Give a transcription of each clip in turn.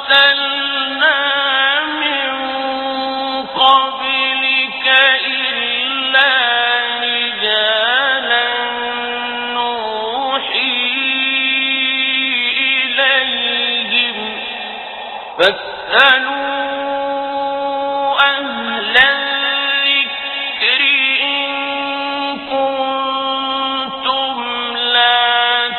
أرسلنا من قبلك إلا رجالا نوحي إليهم فاسألوا أهل الذكر إن كنتم لا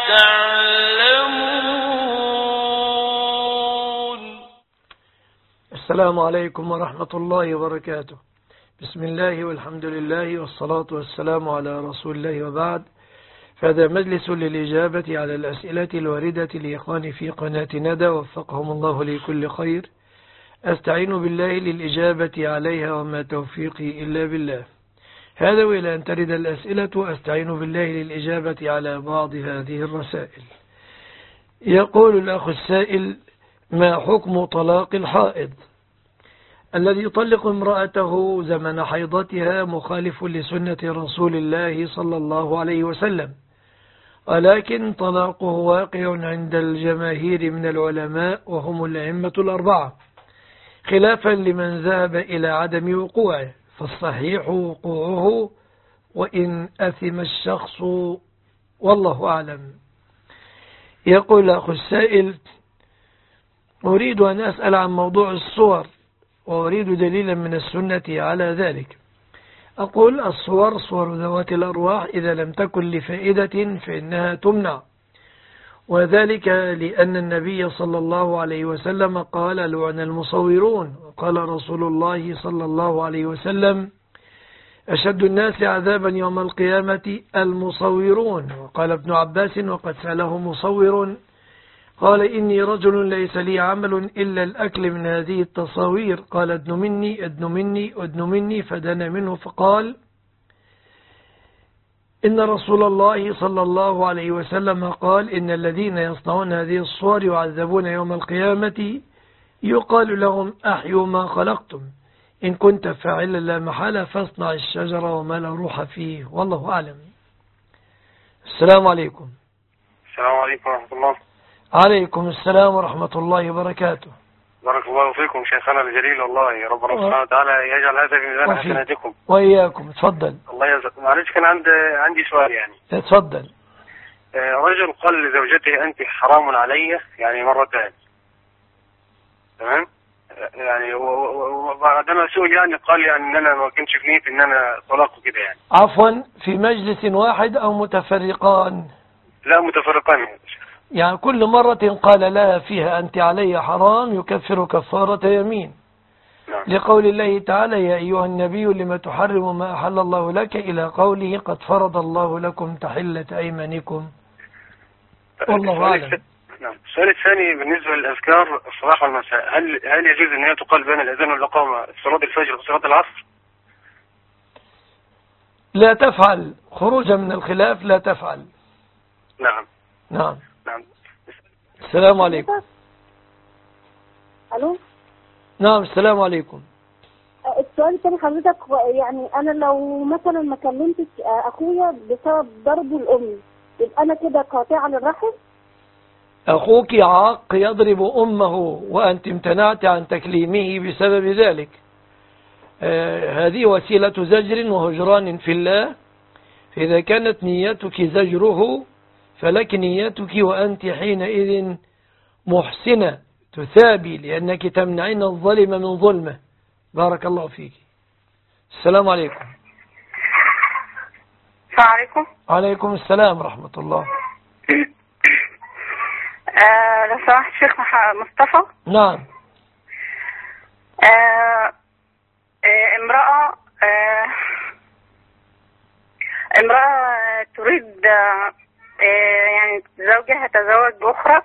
تعلمون. السلام عليكم ورحمة الله وبركاته. بسم الله والحمد لله والصلاة والسلام على رسول الله وبعد. فهذا مجلس للإجابة على الأسئلة الواردة لإخواني في قناة ندى وفقهم الله لكل خير. أستعين بالله للإجابة عليها وما توفيقي إلا بالله. هذا وإلى أن ترد الأسئلة أستعين بالله للإجابة على بعض هذه الرسائل. يقول الأخ السائل: ما حكم طلاق الحائض؟ الذي يطلق امرأته زمن حيضتها مخالف لسنة رسول الله صلى الله عليه وسلم، ولكن طلاقه واقع عند الجماهير من العلماء وهم الأئمة الأربعة، خلافا لمن ذهب إلى عدم وقوعه، فالصحيح وقوعه وإن أثم الشخص والله أعلم. يقول أخو السائل: أريد أن أسأل عن موضوع الصور وأريد دليلا من السنة على ذلك. أقول: الصور صور ذوات الأرواح إذا لم تكن لفائدة فإنها تمنع، وذلك لأن النبي صلى الله عليه وسلم قال: لعن المصورون. وقال رسول الله صلى الله عليه وسلم: أشد الناس عذابا يوم القيامة المصورون. وقال ابن عباس وقد سأله مصور قال: إني رجل ليس لي عمل إلا الأكل من هذه التصاوير. قال: ادن مني ادن مني ادن مني، فدنا منه فقال: إن رسول الله صلى الله عليه وسلم قال: إن الذين يصنعون هذه الصور يعذبون يوم القيامة، يقال لهم: أحيوا ما خلقتم، إن كنت فاعلا لا محالة فاصنع الشجرة وما لا روح فيه، والله أعلم. السلام عليكم. السلام عليكم ورحمة الله. عليكم السلام ورحمة الله وبركاته. بارك الله فيكم شيخنا الجليل، والله ربنا سبحانه وتعالى يجعل هذا في ميزان حسناتكم. وإياكم. تفضل. الله يجزاك. معلش كان عندي سؤال يعني. تفضل. رجل قال لزوجته: أنت حرام علي، يعني مرتين، تمام؟ يعني وبعدما سئل يعني قال يعني ان انا ما كنتش في نيتي ان انا طلاق كده يعني. عفوا، في مجلس واحد او متفرقان؟ لا، متفرقان. يعني كل مرة قال لها فيها أنت علي حرام يكفر كفارة يمين. نعم. لقول الله تعالى: يا أيها النبي لما تحرم ما أحل الله لك، إلى قوله: قد فرض الله لكم تحلة أيمانكم، والله أعلم. نعم. السؤال الثاني بالنسبة للأذكار الصباح والمساء، هل يجوز أن هي تقال بين الأذان والإقامة صلاة الفجر وصلاة العصر؟ لا تفعل، خروجا من الخلاف لا تفعل. نعم. نعم. نعم. السلام عليكم. ألو. نعم، السلام عليكم. السؤال الثاني حضرتك، يعني أنا لو مثلا ما كلمتش أخويا بسبب ضربه الأم، يبقى أنا كده قاطعة للرحم؟ أخوك عاق يضرب أمه وأنت امتنعت عن تكليمه بسبب ذلك. هذه وسيلة زجر وهجران في الله، فإذا كانت نيتك زجره فلك نيتك، وأنت حينئذ محسنة تثابي، لأنك تمنعين الظلم من ظلمه. بارك الله فيك. السلام عليكم. السلام عليكم. عليكم السلام ورحمة الله. لو سمحت شيخ مصطفى. نعم. امرأة تريد يعني زوجها تزوج بأخرى،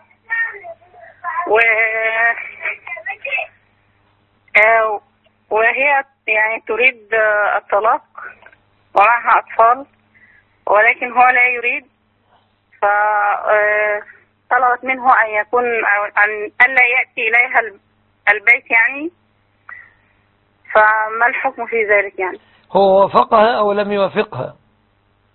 وهي يعني تريد الطلاق ومعها أطفال، ولكن هو لا يريد، فطلبت منه أن يكون أن لا يأتي إليها البيت يعني، فما الحكم في ذلك يعني؟ هو وافقها أو لم يوافقها؟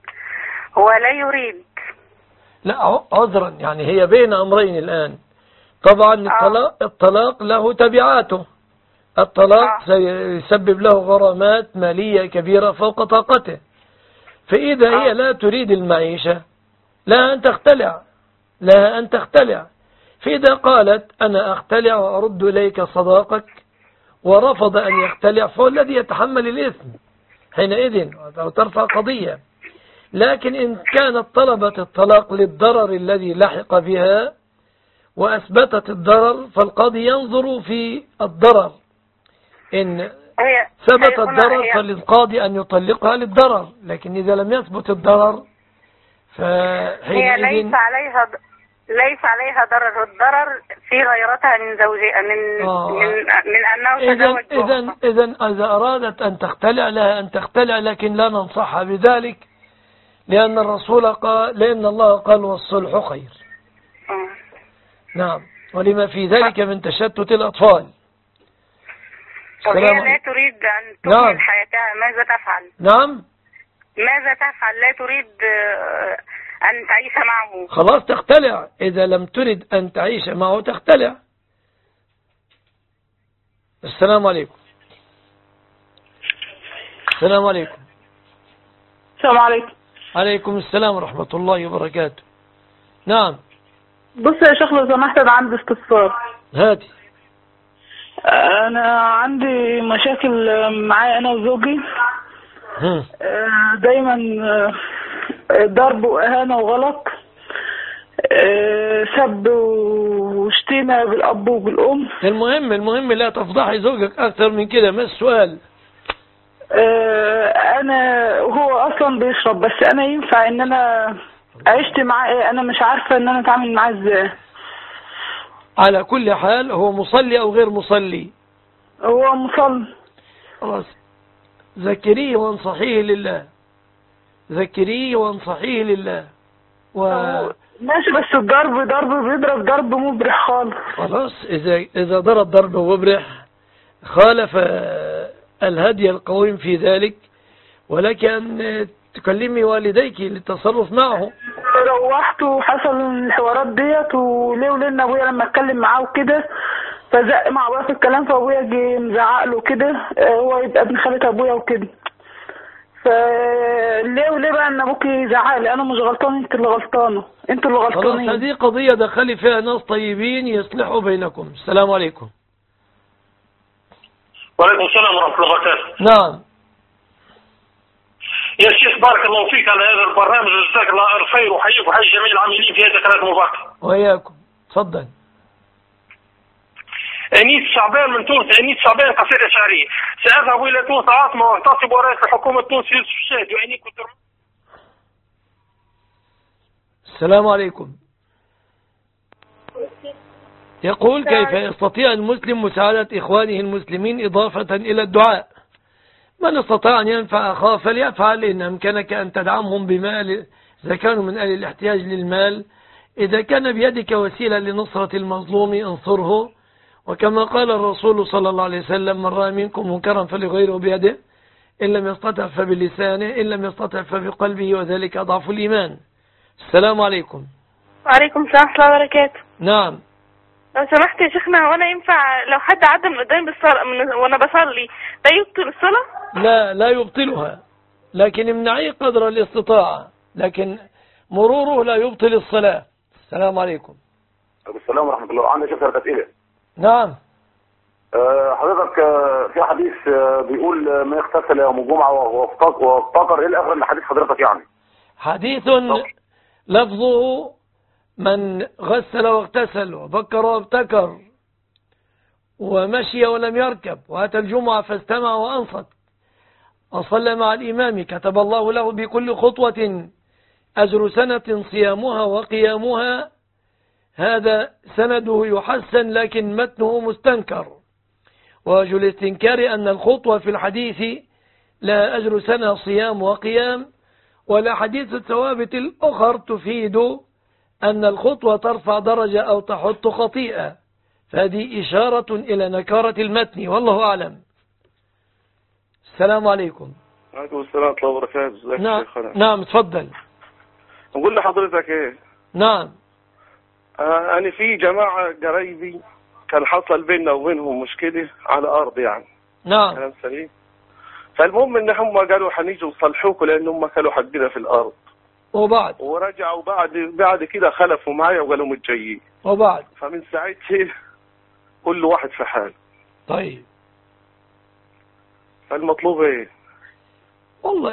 هو لا يريد. لا عذرا، يعني هي بين أمرين الآن: طبعا الطلاق له تبعاته. الطلاق سيسبب له غرامات مالية كبيرة فوق طاقته. فإذا هي لا تريد المعيشة لها أن تختلع. فإذا قالت أنا أختلع وأرد إليك صداقك ورفض أن يختلع فهو الذي يتحمل الإثم حينئذ أو ترفع قضية. لكن إن كانت طلبت الطلاق للضرر الذي لحق بها وأثبتت الضرر فالقاضي ينظر في الضرر. إن ثبت الضرر فللقاضي أن يطلقها للضرر، لكن إذا لم يثبت الضرر هي ليس عليها ضرر. الضرر في غيرتها من زوجها من أنه تزوج. إذا أرادت أن تختلع لها أن تختلع، لكن لا ننصحها بذلك لأن الله قال والصلح خير. نعم، ولما في ذلك من تشتت الأطفال. وهي لا تريد أن تكمل حياتها، ماذا تفعل؟ نعم، ماذا تفعل؟ لا تريد أن تعيش معه. خلاص تختلع. إذا لم تريد أن تعيش معه تختلع. السلام عليكم. السلام عليكم. السلام عليكم. عليكم السلام ورحمة الله وبركاته. نعم. بص يا شيخ لو سمحت، أنا عندي استفسار. هاتي. أنا عندي مشاكل معايا أنا وزوجي. دايما ضرب وإهانة وغلط، سب وشتيمة بالأب وبالأم. المهم لا تفضحي زوجك أكثر من كده. ما السؤال؟ أنا هو أصلا بيشرب، بس أنا ينفع إن أنا عشت معاه؟ أنا مش عارفة إن أنا أتعامل معاه إزاي. على كل حال هو مصلي أو غير مصلي؟ هو مصلي. خلاص، ذكريه وانصحيه لله. ذكريه وانصحيه لله. ماشي، بس الضرب بيضرب ضرب مبرح خالص. خلاص، إذا ضرب ضرب مبرح خالف الهدي القويم في ذلك، ولك أن تكلمي والديك للتصرف معه. روحت وحصل الحوارات ديت، وليه ولين ابويا لما اتكلم معاه وكده فزق مع ابويا في الكلام، فابويا جه مزعق له كده، هو يبقى ابن خالة ابويا وكده. فليه وليه بقى ان ابوك يزعق لي؟ انا مش غلطان، انتوا اللي غلطانين. هذه قضية دخلي فيها ناس طيبين يصلحوا بينكم. السلام عليكم. وعليكم السلام ورحمة الله وبركاته. نعم يا شيخ، بارك الله فيك على هذا البرنامج، وجزاك الله الخير، وحييك وحيي جميع العاملين في هذا القناة المباركة. وإياكم. تفضل. أنيس شعبان من تونس. أنيس شعبان قصيدة شعرية. سأذهب إلى تونس عاصمة واغتصب وراية الحكومة التونسية يوسف الشاهد وأنيك. السلام عليكم. يقول كيف يستطيع المسلم مساعدة إخوانه المسلمين إضافة إلى الدعاء؟ من استطاع أن ينفع أخاه فليفعل. إن أمكنك أن تدعمهم بمال إذا كانوا من أهل الاحتياج للمال. إذا كان بيدك وسيلة لنصرة المظلوم انصره. وكما قال الرسول صلى الله عليه وسلم: من رأى منكم منكرا فليغيره بيده، إن لم يستطع فبلسانه، إن لم يستطع فبقلبه، وذلك أضعف الإيمان. السلام عليكم. وعليكم السلام ورحمة الله وبركاته. نعم. لو سمحت يا شيخنا، وانا ينفع لو حد عدى من قدامي وانا بصلي ده يبطل الصلاة؟ لا يبطلها، لكن امنعيه قدر الاستطاعة، لكن مروره لا يبطل الصلاة. السلام عليكم. السلام ورحمة الله. عندي شكرة أسئلة. نعم. حضرتك في حديث بيقول من اغتسل يوم الجمعة وافتكر، ايه الاخر من حديث حضرتك يعني؟ حديث لفظه: من غسل واغتسل وبكر وابتكر ومشي ولم يركب وأتى الجمعة فاستمع وأنصت وصلى مع الإمام كتب الله له بكل خطوة أجر سنة صيامها وقيامها. هذا سنده يحسن لكن متنه مستنكر. ووجه الاستنكار أن الخطوة في الحديث لا أجر سنة صيام وقيام، ولا حديث الثوابت الأخر تفيد أن الخطوة ترفع درجة أو تحط خطيئة، فهذه إشارة إلى نكارة المتن، والله أعلم. السلام عليكم. وعليكم السلام ورحمة الله وبركاته. نعم تفضل. أقول لحضرتك إيه؟ نعم. أنا في جماعة قرايبي كان حصل بيننا وبينهم مشكلة على أرض يعني. نعم. كلام سليم. فالمهم إن هم قالوا حنيجوا يصلحوكوا لأن هم كانوا حقنا في الأرض. وبعد ورجعوا بعد كده خلفوا معايا وقالوا متجيين. وبعد فمن ساعتها كل واحد في حاله. طيب فالمطلوب إيه؟ والله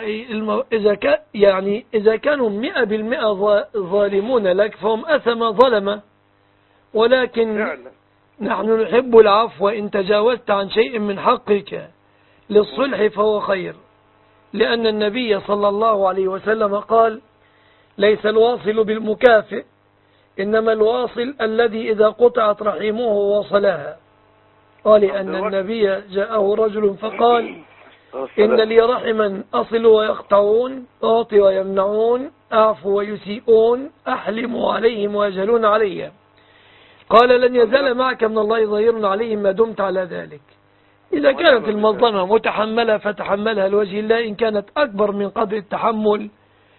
إذا كانوا 100% ظالمون لك فهم أثم ظلمة، ولكن فعلا. نحن نحب العفو. إن تجاوزت عن شيء من حقك للصلح فهو خير، لأن النبي صلى الله عليه وسلم قال: ليس الواصل بالمكافئ، إنما الواصل الذي إذا قطعت رحمه وصلها. قال أن النبي جاءه رجل فقال: إن لي رحما أصل ويقطعون، أعطي ويمنعون، أعفو ويسيئون، أحلم عليهم ويجهلون علي. قال: لن يزال معك من الله ظهير عليهم ما دمت على ذلك. إذا كانت المظلمة متحملة فتحملها لوجه الله، إن كانت أكبر من قدر التحمل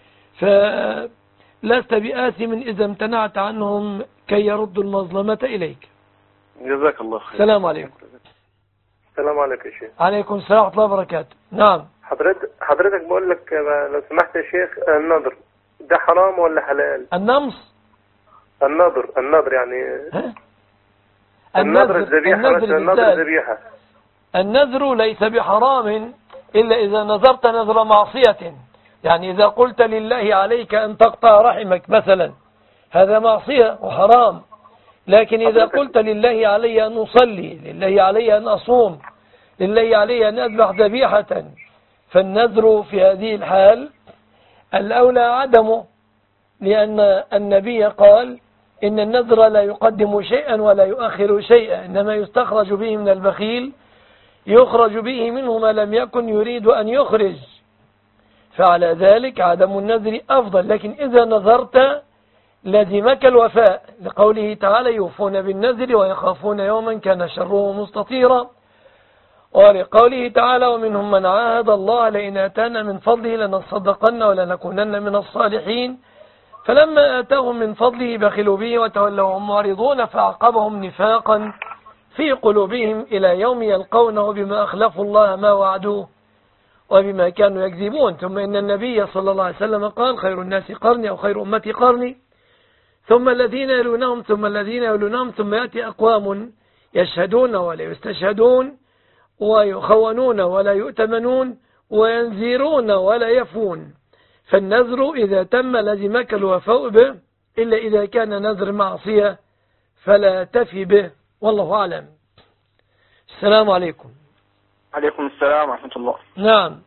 فلست بآثم إذا امتنعت عنهم كي يردوا المظلمة إليك. جزاك الله خير. السلام عليكم. السلام عليكم يا شيخ. عليكم السلام ورحمة الله وبركاته. نعم. حضرتك بقول لك لو سمحت يا شيخ، النظر ده حرام ولا حلال؟ النمص. النظر يعني النذر الذبيحة. النذر ليس بحرام إلا إذا نذرت نذر معصية. يعني إذا قلت لله عليك أن تقطع رحمك مثلا، هذا معصية وحرام. لكن إذا قلت لله علي أن أصلي، لله علي أن أصوم، لله علي أن أذبح ذبيحة، فالنذر في هذه الحال الأولى عدمه، لأن النبي قال: إن النذر لا يقدم شيئا ولا يؤخر شيئا، إنما يستخرج به من البخيل، يخرج به منه ما لم يكن يريد أن يخرج. فعلى ذلك عدم النذر أفضل. لكن إذا نذرت لزمك الوفاء، لقوله تعالى: يوفون بالنذر ويخافون يوما كان شره مستطيرا. ولقوله تعالى: ومنهم من عاهد الله لئن آتانا من فضله لنصدقن ولنكونن من الصالحين، فلما آتاهم من فضله بخلوا به وتولوا وهم معرضون، فأعقبهم نفاقا في قلوبهم إلى يوم يلقونه بما أخلفوا الله ما وعدوه وبما كانوا يكذبون. ثم إن النبي صلى الله عليه وسلم قال: خير الناس قرني، أو خير أمتي قرني، ثم الذين يلونهم، ثم الذين يلونهم، ثم يأتي أقوام يشهدون ولا يستشهدون، ويخونون ولا يؤتمنون، وينذرون ولا يفون. فالنذر إذا تم لزمك الوفاء به، إلا إذا كان نذر معصية فلا تفي به، والله أعلم. السلام عليكم. عليكم السلام ورحمة الله. نعم.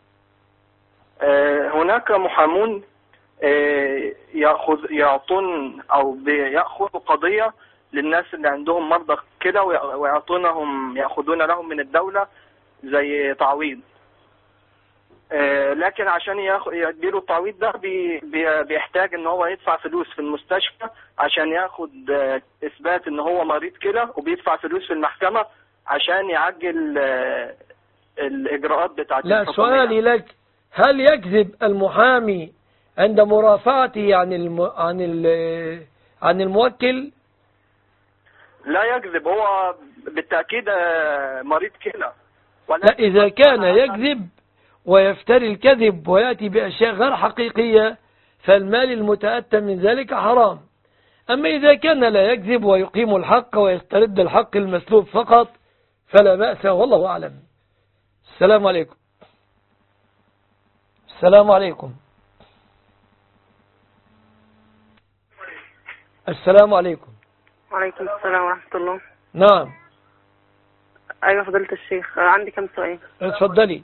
هناك محامون يعطون أو بيأخذوا قضية للناس اللي عندهم مرضى كده، ويعطونهم يأخذون لهم من الدولة زي تعويض. لكن عشان يديله التعويض ده بيحتاج ان هو يدفع فلوس في المستشفى عشان ياخد اثبات ان هو مريض كده، وبيدفع فلوس في المحكمة عشان يعجل الاجراءات بتاعت لا، سؤالي لك: هل يكذب المحامي عند مرافعته عن الموكل؟ لا يكذب، هو بالتأكيد مريض كده. لا، إذا كان يكذب ويفتري الكذب ويأتي بأشياء غير حقيقية فالمال المتأتى من ذلك حرام. أما إذا كان لا يكذب ويقيم الحق ويسترد الحق المسلوب فقط فلا بأس، والله أعلم. السلام عليكم. السلام عليكم. السلام عليكم. وعليكم السلام ورحمة الله. نعم. أيوة فضيلة الشيخ، عندي كم سؤال. اتفضلي.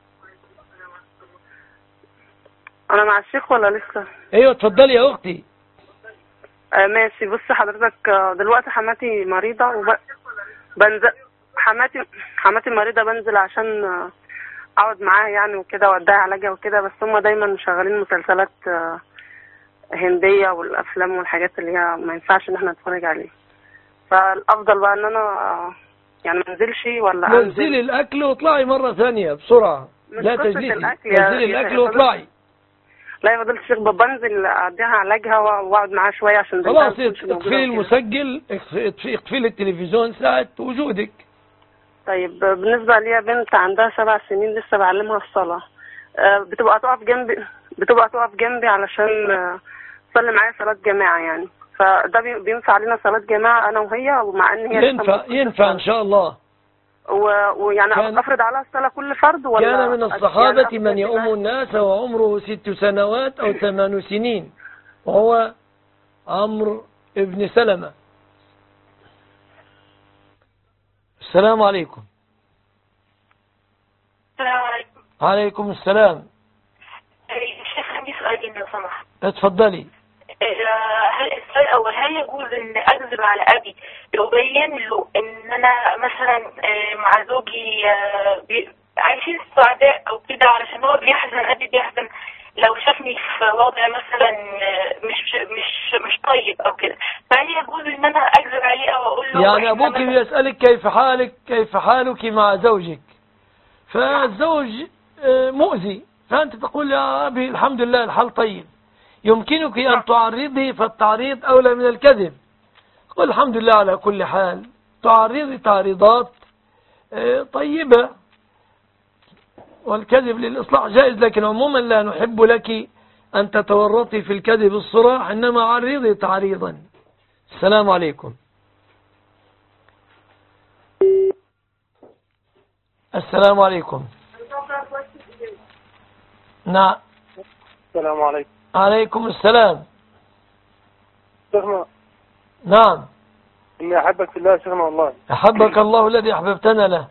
أنا مع الشيخ ولا لسه؟ أيوة اتفضلي يا أختي. ماشي. بص حضرتك، دلوقتي حماتي مريضة بنزل. حماتي مريضة، بنزل عشان أقعد معاها يعني وكده وأديها علاجها وكده، بس هم دايما مشغلين مسلسلات هندية والأفلام والحاجات اللي هي ما ينفعش إن احنا نتفرج عليها. فالأفضل بقى إن أنا يعني ما انزلش ولا نزلي الأكل واطلعي مرة ثانية بسرعة. لا تجلسي، نزلي الأكل واطلعي. لا يا فضيلة الشيخ، بنزل اديها علاجها واقعد معاها شويه عشان خلاص اقفلي المسجل، اقفلي التلفزيون ساعة وجودك. طيب بالنسبه ليا بنت عندها 7 سنين لسه بعلمها الصلاه، بتبقى تقف جنبي علشان تصلي معايا صلاه جماعه يعني، فده بينفع علينا صلاه جماعه انا وهي، ومع ان هي ينفع ان شاء الله. ويعني افرض عليها الصلاه كل فرد ولا؟ كان من الصحابة يعني من يؤم الناس وعمره 6 سنوات او 8 سنين، وهو عمرو ابن سلمة. السلام عليكم. السلام عليكم. عليكم السلام. الشيخ عندي سؤالين لو سمحت. اتفضلي. السؤال الأول، هل يجوز إن أكذب على أبي لأبين له إن أنا مثلا مع زوجي عايشين السعداء أو كده، علشان هو بيحزن، أبي بيحزن لو شافني في وضع مثلا مش طيب أو كده، فهل يجوز إن أنا أكذب عليه أو أقول له؟ يعني أبوك بيسألك كيف حالك مع زوجك، فالزوج مؤذي، فأنت تقول يا أبي الحمد لله الحال طيب. يمكنك أن تعرضه، فالتعريض أولى من الكذب. قل الحمد لله على كل حال، تعرضي تعريضات طيبة، والكذب للإصلاح جائز، لكن عموما لا نحب لك أن تتورطي في الكذب الصراح، إنما عرضي تعريضا. السلام عليكم. السلام عليكم. نعم. السلام عليكم. عليكم السلام. شيخنا. نعم. إني أحبك في الله شيخنا والله. أحبك الله الذي أحببتنا له.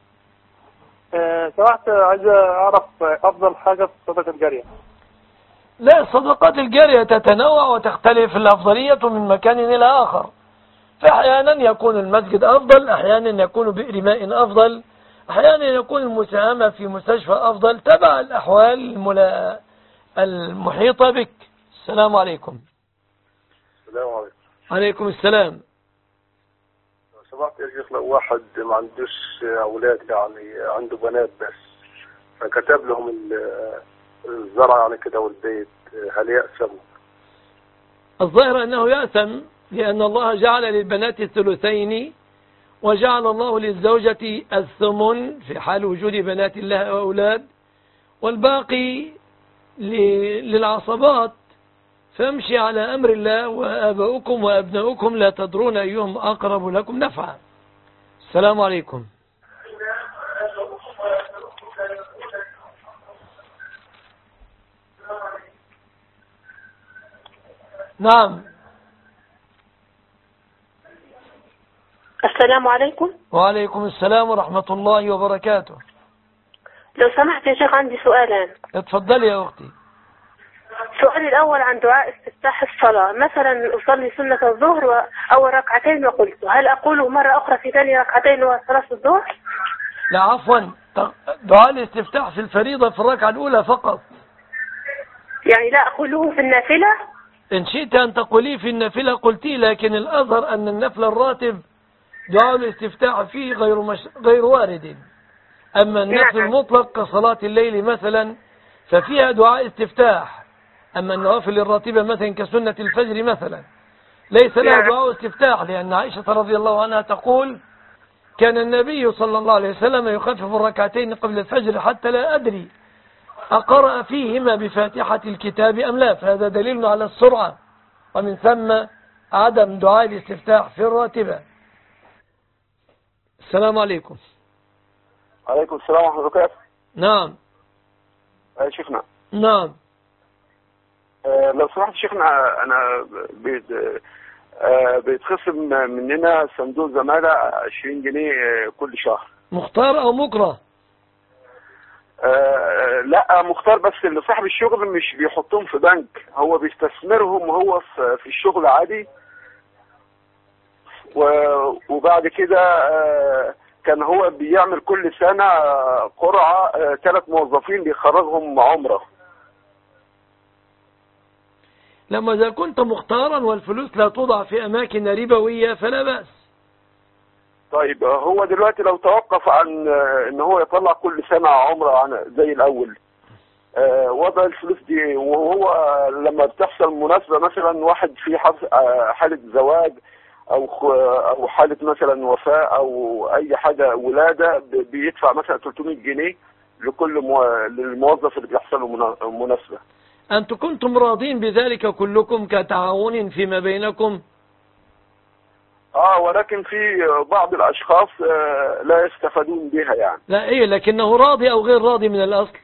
سمحت، عايز أعرف أفضل حاجة في الصدقة الجارية. لا، الصدقات الجارية تتنوع وتختلف الأفضلية من مكان إلى آخر، فأحيانا يكون المسجد أفضل، أحيانا يكون بئر ماء أفضل، أحيانا يكون المساهمة في مستشفى أفضل، تبع الأحوال المحيطة بك. السلام عليكم. السلام عليكم. عليكم السلام. سمعت يا شيخ، لو واحد ما عندوش أولاد، يعني عنده بنات بس، فكتب لهم الزرع يعني كده والبيت، هل يأثم؟ الظاهر أنه يأثم، لأن الله جعل للبنات الثلثين، وجعل الله للزوجة الثمن في حال وجود بنات الله وأولاد، والباقي للعصبات. فامشي على أمر الله، وآباؤكم وأبناؤكم لا تدرون أيهم أقرب لكم نفعا. السلام عليكم. نعم. السلام عليكم. وعليكم السلام ورحمة الله وبركاته. لو سمحت يا شيخ عندي سؤالان. اتفضلي يا أختي. السؤال الأول عن دعاء استفتاح الصلاة، مثلا أصلي سنة الظهر أول ركعتين وقلت، هل أقوله مرة أخرى في ثاني ركعتين وصلاة الظهر؟ لا عفوا، دعاء الاستفتاح في الفريضة في الركعة الأولى فقط، يعني لا أقوله في النافلة؟ إن شئت أن تقوليه في النافلة قلتي، لكن الأظهر أن النفل الراتب دعاء الاستفتاح فيه غير وارد. أما النفل المطلق كصلاة الليل مثلا ففيها دعاء استفتاح، أما النوافل الراتبة مثلا كسنة الفجر مثلا ليس لها دعاء استفتاح، لأن عائشة رضي الله عنها تقول كان النبي صلى الله عليه وسلم يخفف الركعتين قبل الفجر حتى لا أدري أقرأ فيهما بفاتحة الكتاب أم لا، فهذا دليل على السرعة، ومن ثم عدم دعاء الاستفتاح في الراتبة. السلام عليكم. عليكم السلام ورحمة الله وبركاته. نعم. شيخنا. نعم. لو سمحت شيخنا، أنا بيتخصم مننا صندوق زمالة 20 جنيه كل شهر. مختار أو مكره؟ لا مختار، بس اللي صاحب الشغل مش بيحطهم في بنك، هو بيستثمرهم وهو في الشغل عادي. وبعد كده كان هو بيعمل كل سنة قرعة 3 موظفين بيخرجهم عمرة. لما إذا كنت مختارا والفلوس لا توضع في أماكن ربوية فلا بأس. طيب هو دلوقتي لو توقف عن ان هو يطلع كل سنة عمرة زي الأول، وضع الفلوس دي، وهو لما بتحصل مناسبة مثلا واحد في حالة زواج او حالة مثلا وفاة او اي حاجة ولادة بيدفع مثلا 300 جنيه لكل للموظف اللي بيحصل له مناسبة. أنتم كنتم راضين بذلك كلكم كتعاون فيما بينكم؟ ولكن في بعض الاشخاص لا يستفادون بها يعني. لا ايه، لكنه راضي او غير راضي من الاصل؟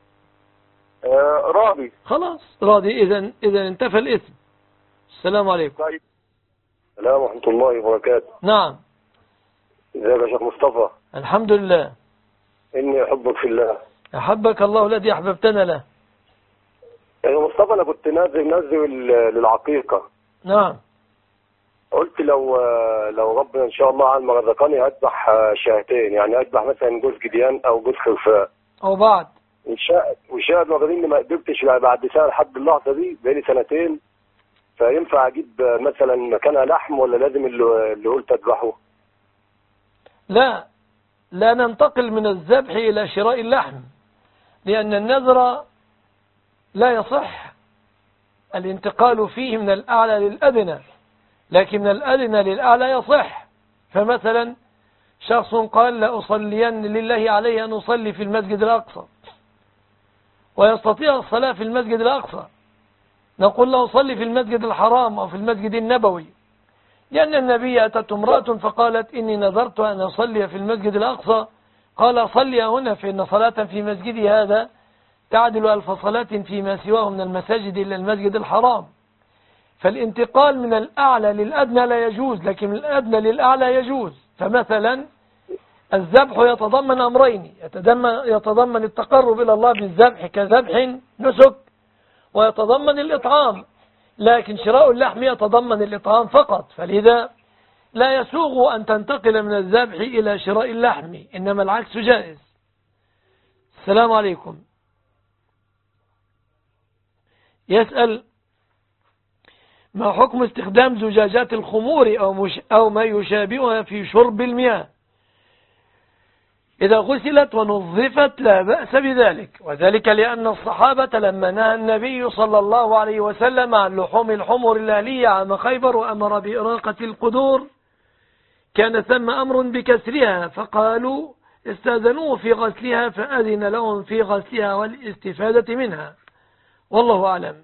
راضي. خلاص راضي، اذا انتفى الاثم. السلام عليكم. طيب. السلام ورحمة الله وبركاته. نعم. ازيك يا شيخ مصطفى؟ الحمد لله. اني احبك في الله. احبك الله الذي احببتنا له. يا مصطفى انا كنت نازل للعقيقة. نعم. قلت لو ربنا ان شاء الله على ما رزقني اذبح شاتين، يعني اذبح مثلا جوز جديان او جوز خرفان او بعض. وشاهد واخدين اني ما قدرتش بعد سنه لحد اللحظه دي، بقالي سنتين، فينفع اجيب مثلا مكانها لحم ولا لازم اللي قلت اذبحه؟ لا ننتقل من الذبح الى شراء اللحم، لان النذر لا يصح الانتقال فيه من الاعلى للادنى، لكن من الأدنى للأعلى يصح. فمثلا شخص قال لأصلين لله عليه أن أصلي في المسجد الأقصى، ويستطيع الصلاة في المسجد الأقصى، نقول له صلي في المسجد الحرام أو في المسجد النبوي، لأن النبي أتت امرأة فقالت إني نذرت أن أصلي في المسجد الأقصى، قال صلي هنا فإن صلاة في مسجدي هذا تعدل 1000 صلاة فيما سواه من المساجد إلى المسجد الحرام. فالانتقال من الأعلى للأدنى لا يجوز، لكن من الأدنى للأعلى يجوز. فمثلا الذبح يتضمن أمرين، يتضمن التقرب إلى الله بالذبح كذبح نسك، ويتضمن الإطعام، لكن شراء اللحم يتضمن الإطعام فقط، فلذا لا يسوغ أن تنتقل من الذبح إلى شراء اللحم، إنما العكس جائز. السلام عليكم. يسأل: ما حكم استخدام زجاجات الخمور أو ما يشابهها في شرب المياه؟ إذا غسلت ونظفت لا بأس بذلك، وذلك لأن الصحابة لما نهى النبي صلى الله عليه وسلم عن لحوم الحمر الأهلية عام خيبر وأمر بإراقة القدور، كان ثم أمر بكسرها، فقالوا استاذنوه في غسلها فأذن لهم في غسلها والاستفادة منها، والله أعلم.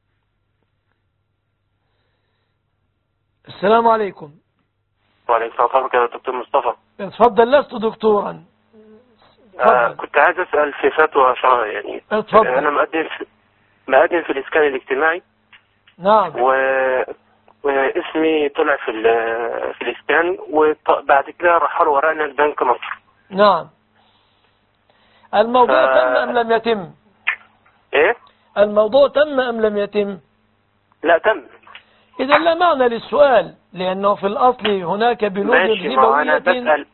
السلام عليكم. وعليكم السلام يا دكتور مصطفى. اتفضل. لست دكتورا. كنت عايز أسأل في فتوى يعني. اتفضل. أنا مقدم في الإسكان الاجتماعي. نعم. واسمي طلع في الإسكان، وبعد كده رحلوا ورقنا البنك مصر. نعم. الموضوع تم أم لم يتم؟ إيه؟ الموضوع تم أم لم يتم؟ لا تم. إذا لا معنى للسؤال، لأنه في الأصل هناك بنود ربوية.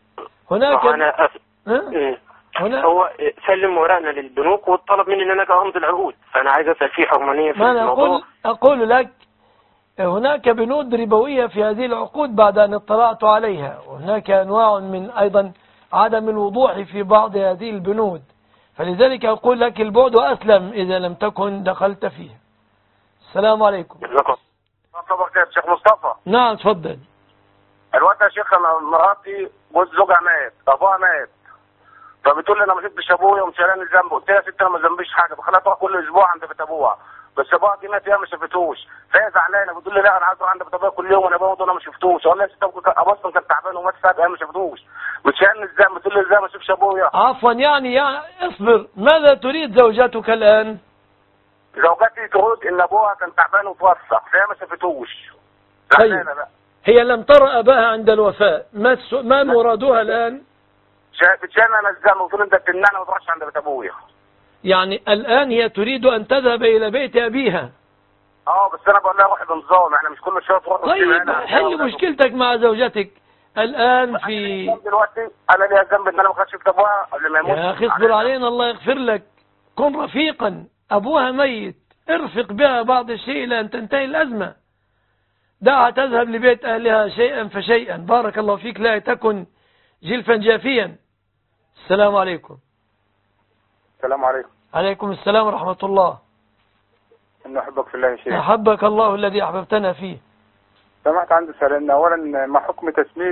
هنا هو سلم ورقنا للبنوك وطلب مني ان انا امضي العقود، فانا عايز اسال فيه حرمانيه في الموضوع. اقول لك هناك بنود ربويه في هذه العقود بعد ان اطلعت عليها، وهناك انواع من ايضا عدم الوضوح في بعض هذه البنود، فلذلك اقول لك البعد اسلم اذا لم تكن دخلت فيه. السلام عليكم. شيخ مصطفى. نعم تفضل. الوقت يا شيخ انا مراتي جوز زوجها مات، ابوها مات، فبتقول لي انا ما سبتش ابويا ومش قايله لي ذنب. قلت لها يا ست انا ما ذنبيش حاجه، بخليها تروح كل اسبوع عند بيت ابوها، بس ابوها دي مات هي ما شافتوش، فهي زعلانه بتقول لي لا انا عايز اروح عند بيت ابويا كل يوم وانا بموت وانا ما شفتوش. اقول لها يا ست ابويا اصلا كان تعبان ومات فجاه ما شفتوش، بتشيلني الذنب. بتقول لي ازاي ما اشوفش ابويا؟ عفوا يعني اصبر، ماذا تريد زوجتك الان؟ زوجتي تريد ان ابوها كان تعبان وتوفى فهي ما شافتوش. طيب هي لم ترى اباها عند الوفاة، ما مرادها الان؟ بتشيلني انا الذنب وتقول انت بتمنعني ما تروحش عند بيت ابويا. يعني الان هي تريد ان تذهب الى بيت ابيها. بس انا بقول لها روحي بنظام، احنا مش كل شويه تروح. طيب حل مشكلتك مع زوجتك الان. في دلوقتي انا ليا ذنب ان انا ما خدتش بيت ابوها قبل ما يموت. يا اخي اصبر علينا الله يغفر لك، كن رفيقا، ابوها ميت، ارفق بها بعض الشيء الى ان تنتهي الازمه، دعها تذهب لبيت اهلها شيئا فشيئا. بارك الله فيك، لا تكن جلفا جافيا. السلام عليكم. السلام عليكم. عليكم السلام ورحمة الله. إنه أحبك في الله يا شيخ. أحبك الله الذي أحببتنا فيه. سمعت عندي سؤالين. أولا ما حكم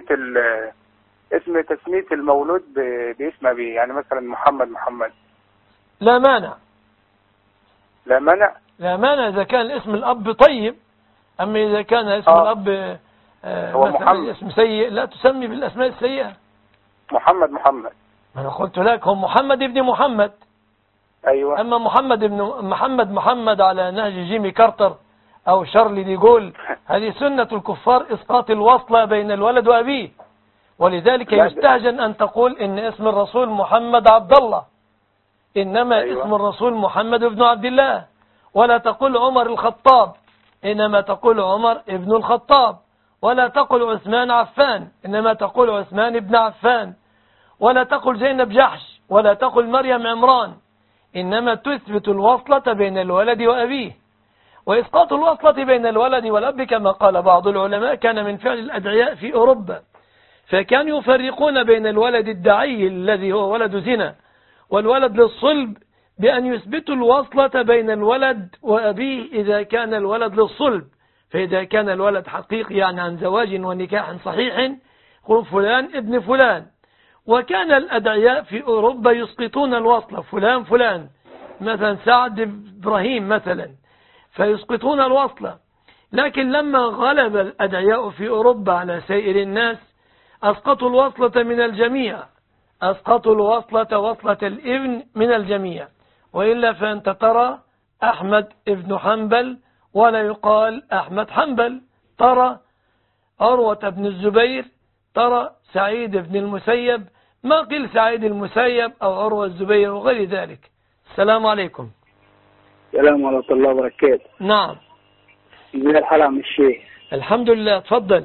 تسمية المولود باسم أبيه، يعني مثلا محمد. لا مانع. لا مانع؟ لا مانع إذا كان اسم الأب طيب. أما إذا كان اسم الأب هو محمد اسم سيء لا تسمي بالأسماء السيئة. محمد. أنا قلت لك هم محمد ابن محمد. أيوة. أما محمد ابن محمد على نهج جيمي كارتر أو شارلي دي جول، هذه سنة الكفار إسقاط الوصلة بين الولد وأبيه. ولذلك يستهجن أن تقول إن اسم الرسول محمد عبد الله، إنما أيوة. اسم الرسول محمد بن عبد الله. ولا تقول عمر الخطاب، إنما تقول عمر ابن الخطاب. ولا تقول عثمان عفان، إنما تقول عثمان ابن عفان. ولا تقول زينب جحش، ولا تقول مريم عمران، إنما تثبت الوصلة بين الولد وأبيه. وإسقاط الوصلة بين الولد والأب كما قال بعض العلماء كان من فعل الأدعياء في أوروبا، فكانوا يفرقون بين الولد الدعي الذي هو ولد زنا والولد للصلب بأن يثبتوا الوصلة بين الولد وأبيه إذا كان الولد للصلب. فإذا كان الولد حقيقي يعني عن زواج ونكاح صحيح يقول فلان ابن فلان. وكان الأدعياء في أوروبا يسقطون الوصلة فلان مثلا سعد إبراهيم مثلا، فيسقطون الوصلة. لكن لما غلب الأدعياء في أوروبا على سائر الناس أسقطوا الوصلة من الجميع، أسقطوا الوصلة وصلة الابن من الجميع. وإلا فأنت ترى أحمد ابن حنبل ولا يقال أحمد حنبل، ترى عروة بن الزبير، ترى سعيد بن المسيب، ما قل سعيد المسيب أو عروة الزبير وغير ذلك. السلام عليكم. السلام ورحمة الله وبركاته. نعم. من الحلقة من الشيخ. الحمد لله. تفضل.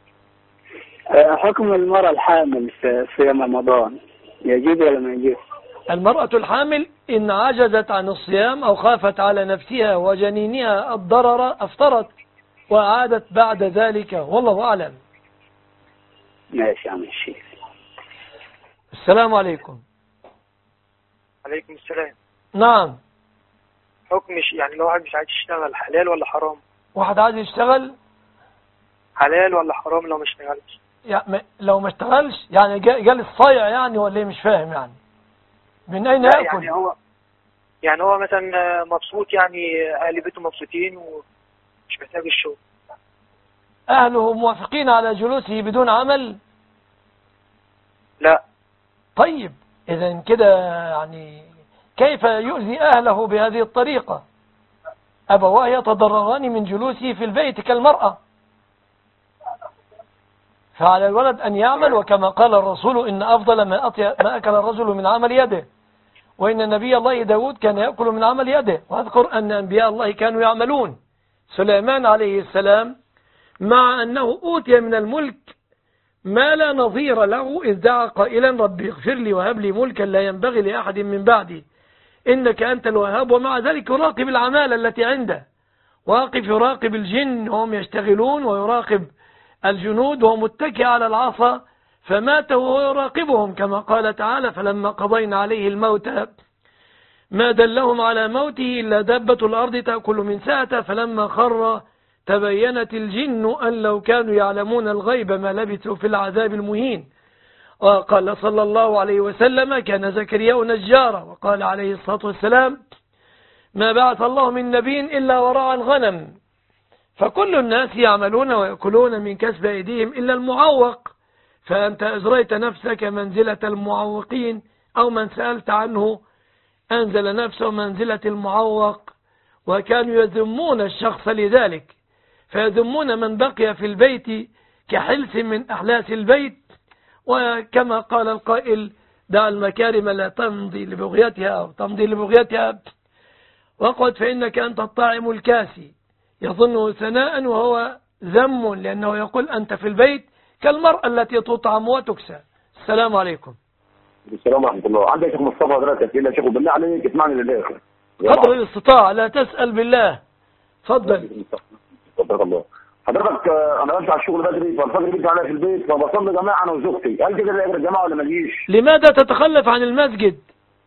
حكم المرأة الحامل في صيام رمضان يجوز ولا ما يجوز؟ المرأة الحامل إن عجزت عن الصيام أو خافت على نفسها وجنينها الضرر أفطرت وعادت بعد ذلك، والله أعلم. ماشي يا عم الشيخ. السلام عليكم. عليكم السلام. نعم. حكم يعني لو واحد مش عايز يشتغل حلال ولا حرام؟ واحد عايز يشتغل حلال ولا حرام لو ما اشتغلش؟ لو ما اشتغلش يعني جالس صايع يعني ولا ايه؟ مش فاهم يعني من اين يأكل؟ يعني هو مثلا مبسوط، يعني اهل بيته مبسوطين ومش محتاج الشغل. اهله موافقين على جلوسه بدون عمل؟ لا. طيب اذا كده يعني كيف يؤذي اهله بهذه الطريقة؟ ابواه يتضرران من جلوسه في البيت كالمرأة. فعلى الولد أن يعمل، وكما قال الرسول إن أفضل ما أكل الرجل من عمل يده، وإن نبي الله داود كان يأكل من عمل يده. واذكر أن أنبياء الله كانوا يعملون. سليمان عليه السلام مع أنه أوتي من الملك ما لا نظير له إذ دعا قائلا ربي اغفر لي وهب لي ملكا لا ينبغي لأحد من بعدي إنك أنت الوهاب. ومع ذلك يراقب العمالة التي عنده، واقف يراقب الجن وهم يشتغلون، ويراقب الجنود وهو متكئ على العصا، فمات وهو يراقبهم كما قال تعالى فلما قضينا عليه الموت ما دلهم على موته إلا دابة الأرض تأكل من ساعته فلما خر تبينت الجن أن لو كانوا يعلمون الغيب ما لبثوا في العذاب المهين. وقال صلى الله عليه وسلم كان زكريا نجارا، وقال عليه الصلاة والسلام ما بعث الله من نبي إلا ورعى الغنم. فكل الناس يعملون ويأكلون من كسب أيديهم إلا المعوق، فأنت أجريت نفسك منزلة المعوقين، أو من سألت عنه أنزل نفسه منزلة المعوق. وكانوا يذمون الشخص لذلك، فيذمون من بقي في البيت كحلس من أحلاس البيت. وكما قال القائل دع المكارم لا تمضي لبغيتها أو تمضي لبغيتها، وقد فإنك أنت الطاعم الكاسي، يظنه ثناء وهو ذم، لأنه يقول أنت في البيت كالمرأة التي تطعم وتكسى. السلام عليكم. السلام ورحمة الله. عندك شيخ مصطفى حضرتك إلا شيخ بالله عليك اسمعني للآخر. قدر الاستطاعة لا تسأل بالله. تفضل. تفضل الله. حضرتك أنا برجع الشغل بدري فالفجر بيجي عليا في البيت فبصلي جماعة أنا وزوجتي، هل كده الأجر الجماعة ولا ما ليش؟ لماذا تتخلف عن المسجد؟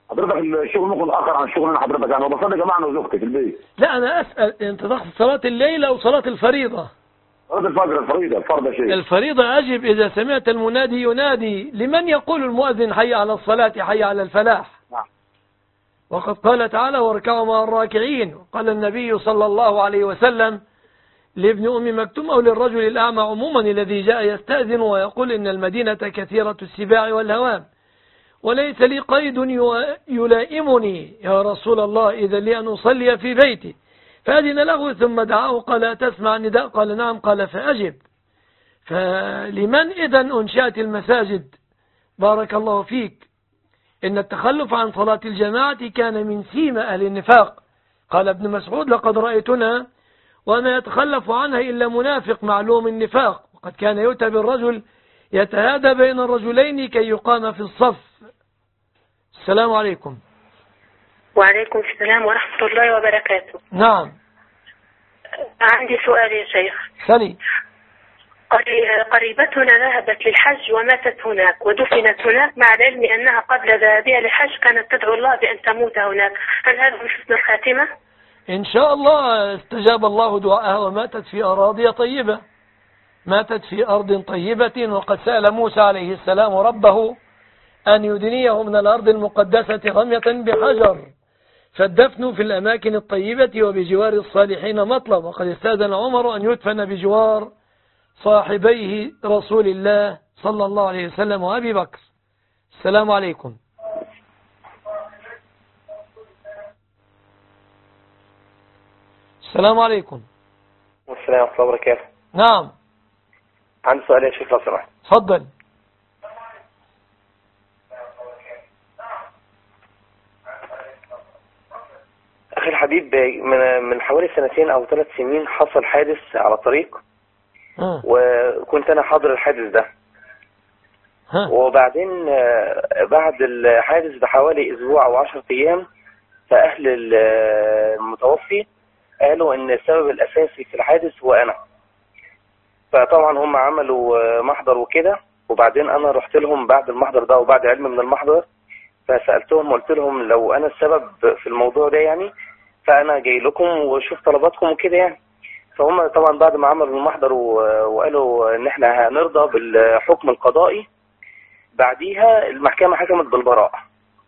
حضرتك الشغل ممكن اخر عن شغلنا حضرتك، يعني وبصلي يا جماعه انا وزوجتي في البيت. لا أنا أسأل، أنت تقصد صلاة الليل أو صلاة الفريضة؟ صلاة الفجر الفريضة، الفرض شيء. الفريضة أجب إذا سمعت المنادي ينادي. لمن يقول المؤذن حي على الصلاة حي على الفلاح؟ نعم. وقد قال تعالى واركعوا مع الراكعين. قال النبي صلى الله عليه وسلم لابن أم مكتوم أو للرجل الأعمى عموما الذي جاء يستأذن ويقول إن المدينة كثيرة السباع والهوام وليس لي قيد يلائمني يا رسول الله إذا لي أن أصلي في بيتي، فأذن له ثم دعاه قال تسمع النداء؟ قال نعم. قال فأجب. فلمن إذن أنشأت المساجد؟ بارك الله فيك. إن التخلف عن صلاة الجماعة كان من سيم أهل النفاق. قال ابن مسعود لقد رأيتنا وما يتخلف عنها إلا منافق معلوم النفاق. وقد كان يؤتى بالرجل يتهادى بين الرجلين كي يقام في الصف. السلام عليكم. وعليكم السلام ورحمة الله وبركاته. نعم. عندي سؤال يا شيخ. سلي. قريبتنا ذهبت للحج وماتت هناك ودفنت هناك مع العلم أنها قبل ذهابها للحج كانت تدعو الله بأن تموت هناك، هل هذا من حسن الخاتمة؟ إن شاء الله استجاب الله دعاءها وماتت في أراضي طيبة، ماتت في أرض طيبة. وقد سأل موسى عليه السلام ربه أن يدنيه من الأرض المقدسة رمية بحجر، فالدفن في الأماكن الطيبة وبجوار الصالحين مطلب. وقد استأذن عمر أن يدفن بجوار صاحبيه رسول الله صلى الله عليه وسلم وأبي بكر. السلام عليكم. السلام عليكم. والسلام ورحمة الله وبركاته. نعم. عندي سؤال يا شيخ لو سمحت. تفضل. أخي الحبيب، من حوالي 2 أو 3 سنين حصل حادث على الطريق، وكنت أنا حاضر الحادث ده. وبعدين بعد الحادث بحوالي أسبوع أو 10 أيام فأهل المتوفي قالوا إن السبب الأساسي في الحادث هو أنا. فطبعا هم عملوا محضر وكده، وبعدين أنا رحت لهم بعد المحضر ده وبعد علم من المحضر، فسألتهم وقلت لهم لو أنا السبب في الموضوع ده يعني فأنا جاي لكم وشوف طلباتكم وكده يعني. فهم طبعا بعد ما عملوا المحضر وقالوا إن احنا هنرضى بالحكم القضائي، بعديها المحكمة حكمت بالبراءة.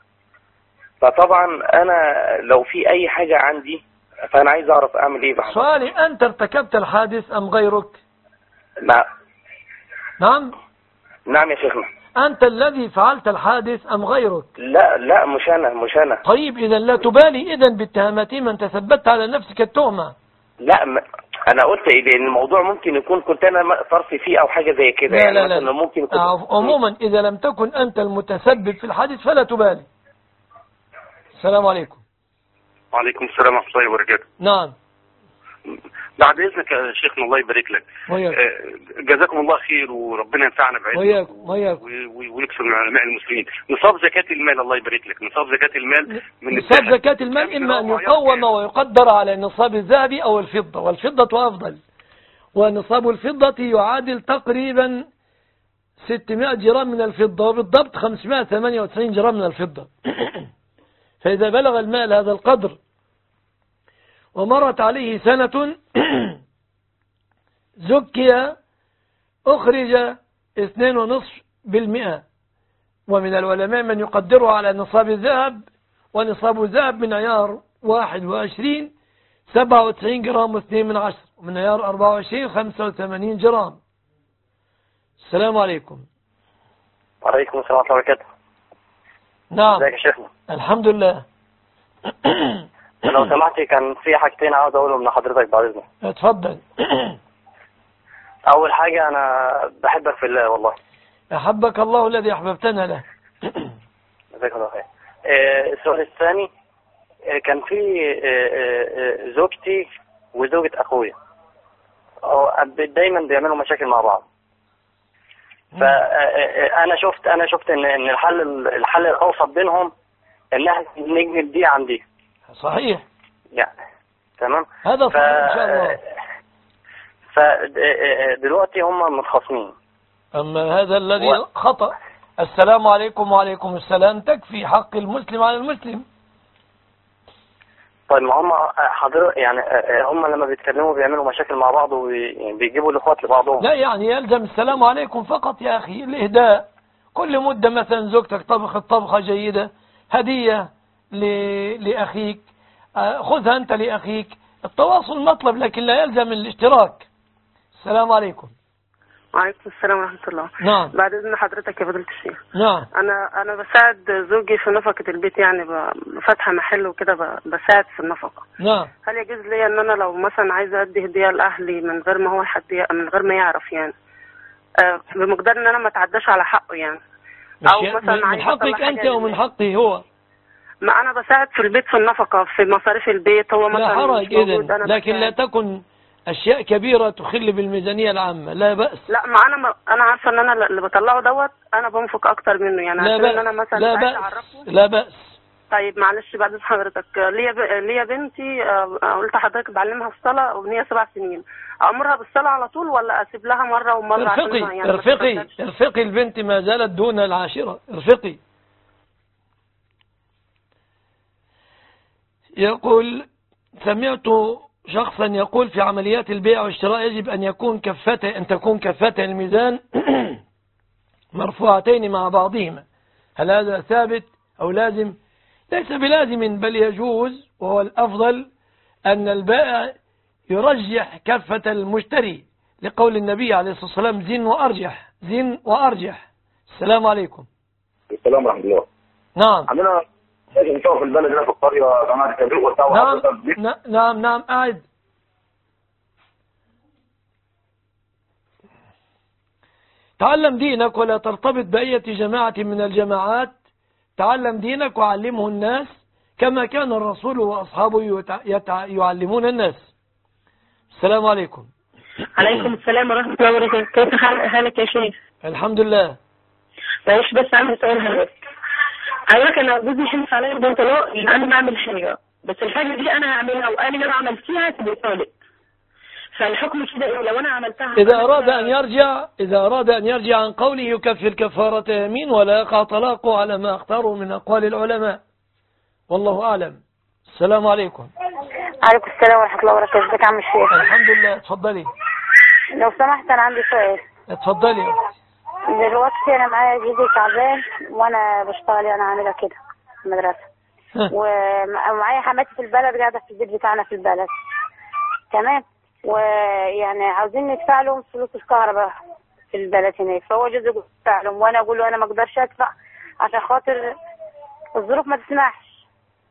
فطبعا أنا لو في أي حاجة عندي فأنا عايز أعرف أعمل إيه بحضر. سؤالي، أنت ارتكبت الحادث أم غيرك؟ نعم. نعم. نعم يا شيخنا. أنت الذي فعلت الحادث أم غيرك؟ لا مش أنا. طيب إذا لا تبالي إذن باتهامتي من تثبت على نفسك التهمة. لا أنا قلت إيه، لأن الموضوع ممكن يكون كنت أنا طرفي فيه أو حاجة زي كده يعني. لا. مثلا ممكن يكون عموما إذا لم تكن أنت المتسبب في الحادث فلا تبالي. السلام عليكم. وعليكم السلام ورحمة الله وبركاته. نعم. بعد إذنك يا شيخنا الله يبارك لك. وياك. جزاكم الله خير وربنا ينفعنا بعلمك ويكسر من علماء المسلمين. نصاب زكاة المال الله يبارك لك، نصاب زكاة المال من نصاب زكاة المال إما أن يقوم ويقدر على النصاب الذهبي أو الفضة، والفضة أفضل. ونصاب الفضة يعادل تقريبا 600 جرام من الفضة، وبالضبط 598 جرام من الفضة. فإذا بلغ المال هذا القدر ومرت عليه سنة زكي أخرج 2.5%. ومن العلماء من يقدره على نصاب الذهب، ونصاب الذهب من عيار 21 97 جرام و2، ومن عيار 24 85 جرام. السلام عليكم. وعليكم السلام ورحمة الله وبركاته. نعم. ازيك يا شيخنا؟ الحمد لله. لو سمحتي كان في حاجتين عاوز اقولهم لحضرتك بعد اذنك. اتفضل. اول حاجة انا بحبك في الله والله. احبك الله الذي احببتنا له. جزاك الله خير. السؤال الثاني، كان في زوجتي وزوجة اخويا دايما بيعملوا مشاكل مع بعض. فانا شفت ان الحل الاوسط بينهم ان احنا نجمد دي عن دي. صحيح يعني تمام. هذا صحيح ان شاء الله. فدلوقتي هم متخاصمين. اما هذا الذي خطأ. السلام عليكم وعليكم السلام تكفي حق المسلم على المسلم. طيب ما هم حضرتك يعني هم لما بيتكلموا بيعملوا مشاكل مع بعض وبيجيبوا الاخوات لبعضهم. لا يعني يلزم السلام عليكم فقط يا أخي. الإهداء كل مدة مثلا زوجتك طبخت طبخة جيدة هدية لأخيك خذها أنت لأخيك. التواصل مطلب لكن لا يلزم الاشتراك. السلام عليكم. وعليكم السلام ورحمة الله. نعم. بعد إذن حضرتك يا فضيلة الشيخ. نعم. أنا بساعد زوجي في نفقة البيت، يعني فاتحة محل وكده بساعد في النفقة. نعم. هل يجوز لي إن أنا لو مثلا عايزة أدي هدية لأهلي من غير ما هو من غير ما يعرف يعني بمقدار إن أنا ما أتعداش على حقه يعني؟ أو مثلا من حقك أنت أو من حقه هو؟ ما أنا بساعد في البيت في النفقة في مصاريف البيت. هو مثلا لا حرج إذن، لكن لا تكن أشياء كبيرة تخل بالميزانية العامة. لا بأس. لا ما أنا عارفة إن أنا اللي بطلعه دوت أنا بنفق أكتر منه يعني. لا عشان بأس. إن أنا مثلا لا بأس. لا بأس. طيب معلش بعد حضرتك ليا بنتي قلت لحضرتك بعلمها الصلاة وهي 7 سنين. أمرها بالصلاة على طول ولا أسيب لها مرة ومرة؟ ارفقي البنت ما زالت دون العاشرة. ارفقي. يقول سمعت شخصا يقول في عمليات البيع والشراء يجب أن تكون كفتي الميزان مرفوعتين مع بعضهما. هل هذا ثابت أو لازم؟ ليس بلازم، بل يجوز، وهو الأفضل أن البائع يرجح كفة المشتري لقول النبي عليه الصلاة والسلام زن وأرجح. السلام عليكم. السلام ورحمة الله. نعم. عندنا نشوف في البلد هنا في القرية جماعة التبريق نعم قاعد. تعلم دينك ولا ترتبط بأية جماعة من الجماعات. تعلم دينك وعلمه الناس كما كان الرسول وأصحابه يعلمون الناس. السلام عليكم. عليكم السلام ورحمة الله وبركاته. كيف حالك يا شيخ؟ الحمد لله. معلش بس عندي سؤال حضرتك. أنا جوزي حلف عليا البنطلون إن أنا بعمل حاجة، بس الحاجة دي أنا هعملها وقال لي لو عملتيها تبقى طالق. فالحكم كده إيه لو أنا عملتها؟ إذا أراد أن يرجع عن قوله يكفر كفارة يمين ولا يقع طلاقه على ما اختاروا من أقوال العلماء. والله أعلم. السلام عليكم. عليكم السلام ورحمة الله وبركاته. ازيك يا عم الشيخ؟ الحمد لله. اتفضلي. لو سمحت أنا عندي سؤال. اتفضلي. دلوقتي أنا معايا جوزي تعبان وأنا بشتغل يعني عاملة كده في المدرسة، ومعايا حماتي في البلد قاعدة في البيت بتاعنا في البلد. تمام. ويعني عاوزين ندفع لهم فلوس الكهرباء في البلد هناك، فهو جوزي يقول ندفع لهم وأنا أقول له أنا ما أقدرش أدفع عشان خاطر الظروف ما تسمحش،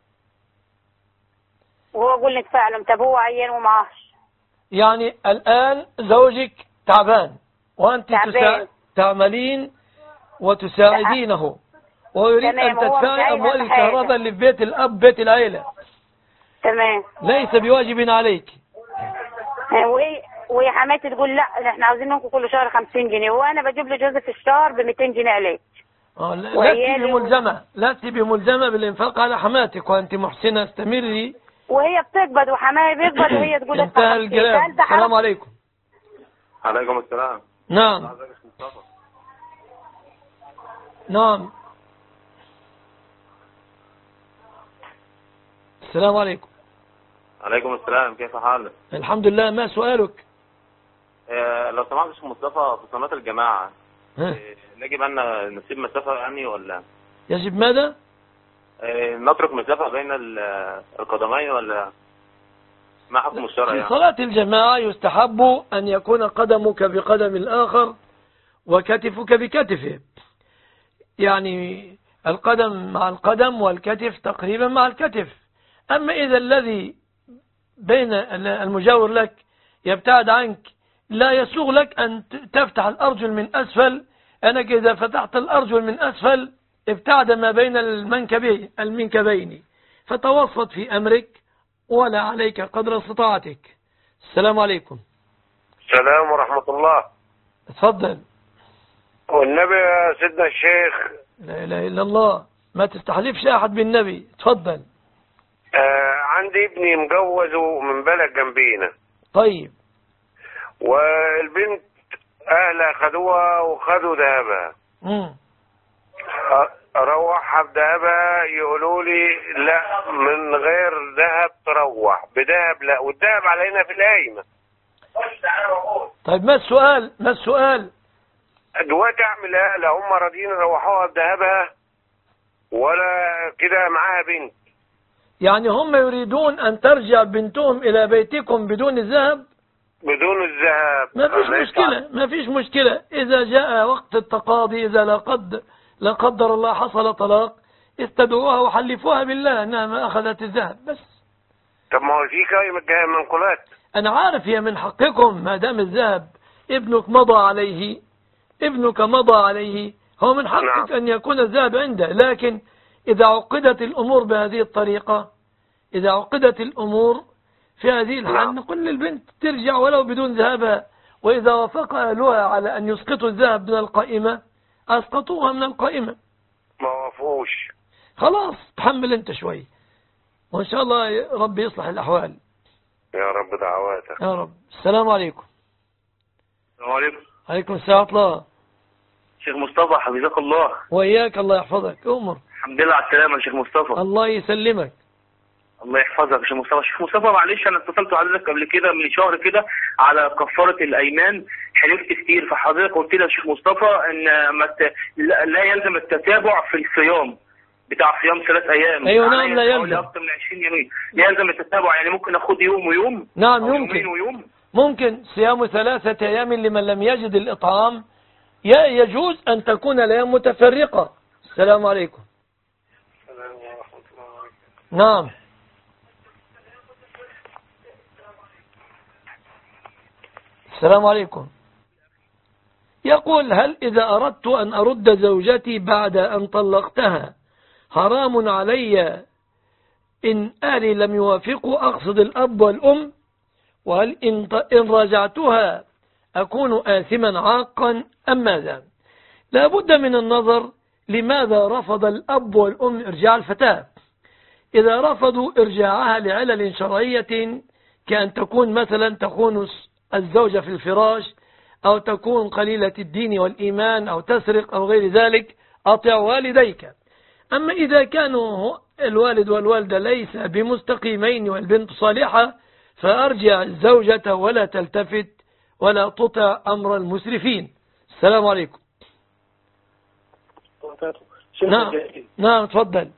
وهو يقول ندفع لهم. طب هو عيان ومعاش. يعني الآن زوجك تعبان وأنت تعملين وتساعدينه ويريد أن تدفعي أموال الكهرباء اللي في بيت الأب بيت العيلة. تمام. ليس بواجب عليك. وهي حماتي تقول لا احنا عاوزين منكم كل شهر 50 جنيه وانا بجيب لجوزي في الشهر ب 200 جنيه علاج. لست بملزمة بالإنفاق على حماتك وأنت محسنة استمري. وهي بتقبض وحماية بيقبض وهي تقول انتهى الكلام. السلام عليكم. عليكم السلام. نعم. نعم. السلام عليكم. عليكم السلام. كيف حالك؟ الحمد لله. ما سؤالك؟ لو سمحت شيخ مصطفى، في صلاة الجماعة يجب أن نسيب مسافة يعني ولا يجب ماذا؟ نترك مسافة بين القدمين ولا ما حكم الشرع يعني؟ في صلاة الجماعة يستحب أن يكون قدمك بقدم الآخر وكتفك بكتفه، يعني القدم مع القدم والكتف تقريبا مع الكتف. أما إذا الذي بين المجاور لك يبتعد عنك لا يسوغ لك أن تفتح الأرجل من أسفل، أنك إذا فتحت الأرجل من أسفل ابتعد ما بين المنكبين، فتوسط في أمرك ولا عليك قدر استطاعتك. السلام عليكم. السلام ورحمة الله. اتفضل. والنبي يا سيدنا الشيخ. لا إله إلا الله، ما تستحلفش أحد بالنبي. اتفضل. عندي ابني مجوزه من بلد جنبينا. طيب. والبنت أهلها خدوها وخدوا ذهبها. اروحها بذهبها، يقولوا لي لا من غير ذهب تروح، بذهب لا، والذهب علينا في القايمه. طيب ما السؤال؟ دلوقتي اعمل ايه؟ لا هم راضيين يروحوها بذهبها ولا كده معاها بنت؟ يعني هم يريدون ان ترجع بنتهم الى بيتكم بدون الذهب؟ بدون الذهب. ما فيش مشكلة. إذا جاء وقت التقاضي، إذا لا قدر الله حصل طلاق، استدعوها وحلفوها بالله أنها ما أخذت الذهب بس. طب ما هو في قائمة منقولات. أنا عارف هي من حقكم ما دام الذهب ابنك مضى عليه، هو من حقك أن يكون الذهب عنده. لكن إذا عقدت الأمور بهذه الطريقة، إذا عقدت الأمور في هذه الحال، نقول للبنت ترجع ولو بدون ذهبها. وإذا وافق أهلها على أن يسقطوا الذهب من القائمة، أسقطوها من القائمة. ما وافوش، خلاص تحمل أنت شوي، وإن شاء الله ربي يصلح الأحوال. يا رب دعواتك يا رب. السلام عليكم. السلام عليكم. عليكم السلام ورحمة الله. شيخ مصطفى حفظك الله. وإياك، الله يحفظك. أمر. الحمد لله على السلامة يا شيخ مصطفى. الله يسلمك. الله يحفظك يا شيخ مصطفى. شيخ مصطفى معلش انا اتصلت حضرتك قبل كده من شهر كده على كفارة الايمان، حلفت كتير، فحضرتك قلت لي يا شيخ مصطفى ان لا يلزم التتابع في الصيام بتاع صيام 3 ايام. ايوه نعم، لا يلزم اكتر من 20 يوم يلزم التتابع، يعني ممكن اخد يوم ويوم. نعم ممكن صيام 3 ايام لمن لم يجد الاطعام. يجوز ان تكون الايام متفرقة. السلام عليكم. السلام ورحمة الله وبركاته. نعم. السلام عليكم. يقول: هل إذا أردت أن أرد زوجتي بعد أن طلقتها حرام علي إن أهلي لم يوافقوا، أقصد الأب والأم؟ وهل إن راجعتها أكون آثما عاقا أم ماذا؟ لا بد من النظر لماذا رفض الأب والأم إرجاع الفتاة. إذا رفضوا إرجاعها لعلل شرعية، كأن تكون مثلا تخون الزوجة في الفراش، أو تكون قليلة الدين والإيمان، أو تسرق، أو غير ذلك، أطع والديك. أما إذا كانوا الوالد والوالدة ليس بمستقيمين والبنت صالحة، فأرجع الزوجة ولا تلتفت ولا تطع أمر المسرفين. السلام عليكم. نعم تفضل.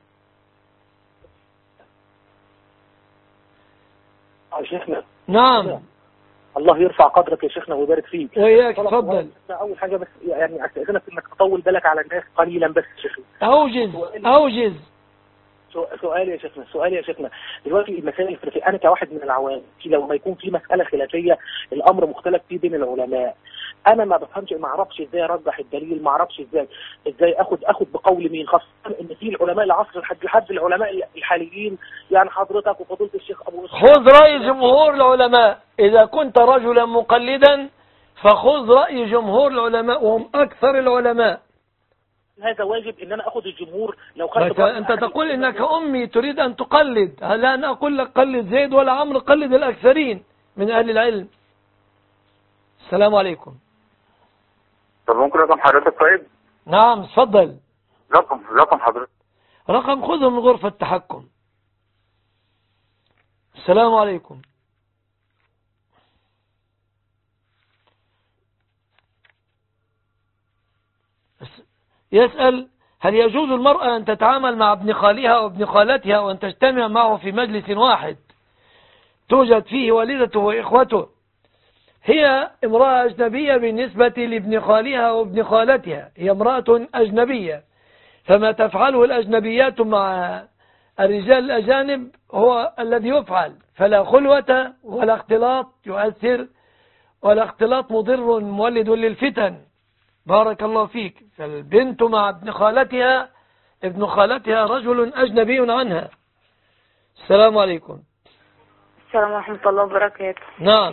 شيخنا. نعم. الله يرفع قدرك يا شيخنا ويبارك فيك. وإياك تفضل. أول حاجة بس يعني أستأذنك إنك تطول بالك على الناس قليلا بس يا شيخنا. أوجز. سؤالي يا شيخنا دلوقتي المسائل الخلافية، أنا كواحد من العوام لو ما يكون في مسألة خلافية الأمر مختلف فيه بين العلماء، أنا ما بفهمش، ما أعرفش إزاي أرجح الدليل، ما أعرفش إزاي أخد بقول مين، خاصة إن في العلماء العصر لحد العلماء الحاليين، يعني حضرتك وفضيلة الشيخ أبو خذ رأي جمهور العلماء. إذا كنت رجلا مقلدا فخذ رأي جمهور العلماء وهم أكثر العلماء. هذا واجب ان انا اخذ الجمهور. لو انت تقول انك امي تريد ان تقلد، هل انا اقول لك قلد زيد ولا عمرو؟ قلد الاكثرين من اهل العلم. السلام عليكم. طب ممكن رقم حضرتك؟ طيب نعم تفضل. رقم حضرتك. رقم خذه من غرفة التحكم. السلام عليكم. يسأل: هل يجوز المرأة أن تتعامل مع ابن خالها وابن خالتها وأن تجتمع معه في مجلس واحد توجد فيه والدته وإخوته؟ هي امرأة أجنبية بالنسبة لابن خالها وابن خالتها، هي امرأة أجنبية، فما تفعله الأجنبيات مع الرجال الأجانب هو الذي يفعل، فلا خلوة ولا اختلاط يؤثر، ولا اختلاط مضر مولد للفتن. بارك الله فيك. فالبنت مع ابن خالتها رجل أجنبي عنها. السلام عليكم. السلام ورحمة الله وبركاته. نعم.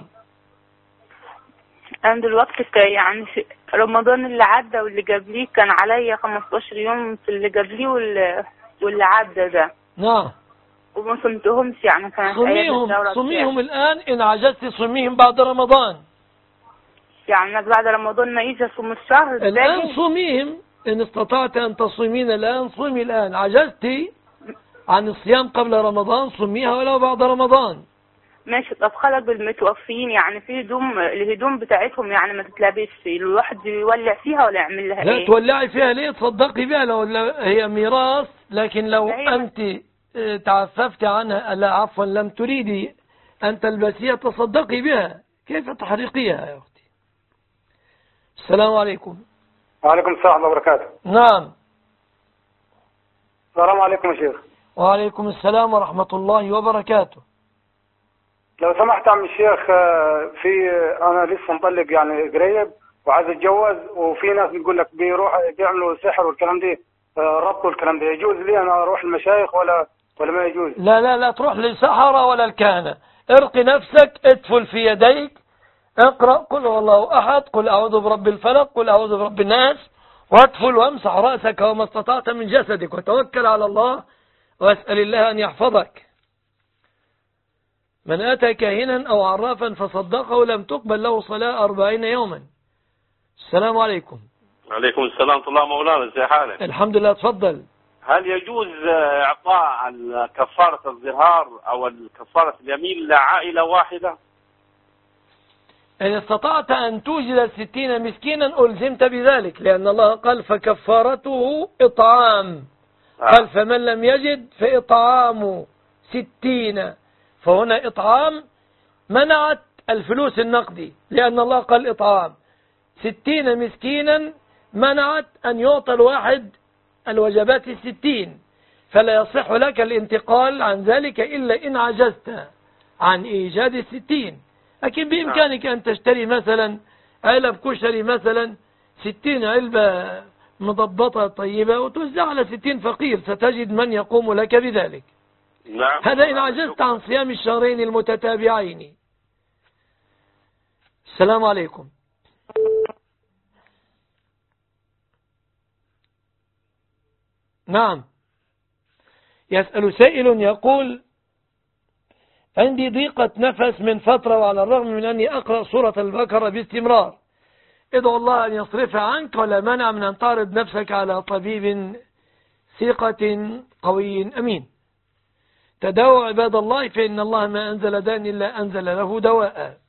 أنا دلوقتي يعني في رمضان اللي عدى واللي قبليه كان عليا 15 يوم في اللي قبليه واللي عدى ده. نعم. وما صمتهمش، يعني كانت صميهم الآن، إن عجزت صميهم بعد رمضان. يعني بعد رمضان ما يجي صوم الشهر الآن صوميهم، إن استطعت أن تصومين الآن صومي الآن، عجزت عن الصيام قبل رمضان صوميها ولو بعد رمضان. ماشي. طب خلق بالمتوفيين يعني في الهدوم بتاعتهم يعني ما تتلبسش، الواحد يولع فيها ولا يعمل لها لا تولعي فيها ليه؟ تصدقي بها لو هي ميراث، لكن لو أنت تعففت عنها، لا عفوا لم تريدي أن تلبسيها تصدقي بها، كيف تحرقيها يا أختي؟ السلام عليكم. وعليكم السلام ورحمة الله وبركاته. نعم. السلام عليكم يا شيخ. وعليكم السلام ورحمة الله وبركاته. لو سمحت عم الشيخ، أنا لسه مطلق يعني قريب وعايز اتجوز، وفي ناس بيقول لك بيعملوا سحر والكلام ده، ربط والكلام ده، يجوز لي أنا أروح المشايخ ولا ما يجوز؟ لا تروح للسحرة ولا الكهنة، ارقي نفسك، ادفل في يديك، اقرأ قل هو الله أحد، قل أعوذ برب الفلق، قل أعوذ برب الناس، وادفل وامسح رأسك وما استطعت من جسدك، وتوكل على الله واسأل الله أن يحفظك. من أتى كاهنا أو عرافا فصدقه لم تقبل له صلاة 40 يوما. السلام عليكم. عليكم السلام ورحمة الله. مولانا ازي حالك؟ الحمد لله. تفضل. هل يجوز إعطاء كفارة الظهار أو كفارة اليمين لعائلة واحدة؟ إن استطعت أن توجد 60 مسكينا ألزمت بذلك، لأن الله قال فكفارته إطعام، قال فمن لم يجد فإطعام 60، فهنا إطعام منعت الفلوس النقدي، لأن الله قال إطعام. 60 مسكينا منعت أن يعطى الواحد الوجبات 60، فلا يصح لك الانتقال عن ذلك إلا إن عجزت عن إيجاد 60. لكن بإمكانك أن تشتري مثلا علب كشري مثلا 60 علبة مضبطة طيبة وتوزع على 60 فقير، ستجد من يقوم لك بذلك. نعم. هذا إن عجزت عن صيام الشهرين المتتابعين. السلام عليكم. نعم. يسأل سائل يقول عندي ضيقة نفس من فترة، وعلى الرغم من أني أقرأ سورة البقرة باستمرار، ادعو الله أن يصرفها عنك، ولا منع من أن تعرض نفسك على طبيب ثقة قوي أمين. تداووا عباد الله، فإن الله ما أنزل داء إلا أنزل له دواء.